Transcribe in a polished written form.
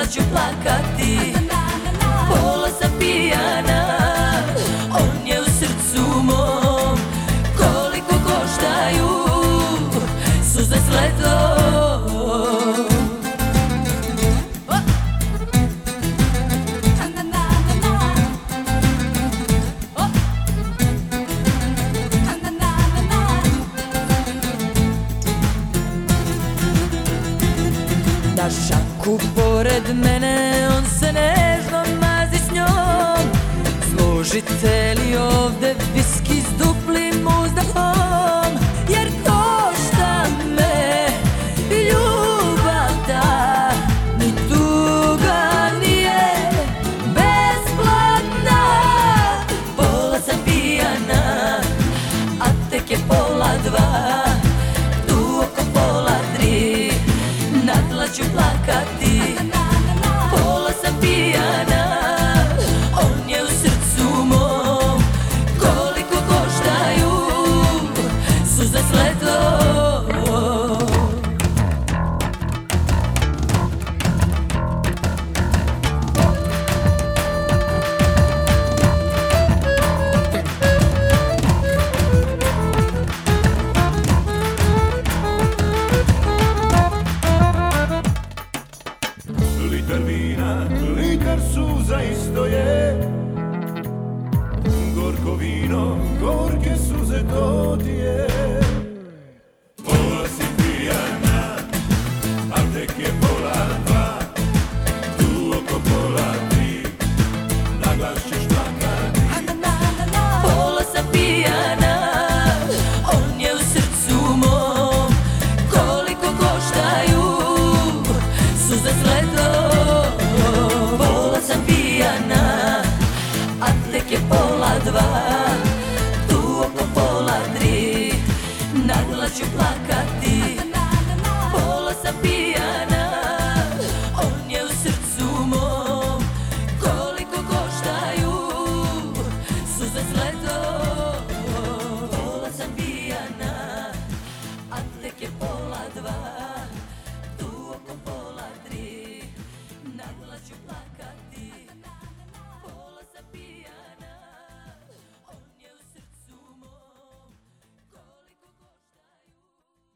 ću plakati. Pola sam pijana, on je u srcu mom. Koliko koštaju suze s ledom. Na šanku pored mene on se nežno mazi s njom. Složite li ovde viski s duplim uzdahom? Jer košta me ljubav ta, ni tuga nije besplatna. Pola sam pijana, a tek je pola dva. Tu oko pola tri nadla ću plakati. Pola sam pijana, on je u srcu mom. Koliko koštaju suze s ledom. Litar vina, litar suza isto je. Gorko vino, gorke suze to ti je. Pola si pijana, a tek je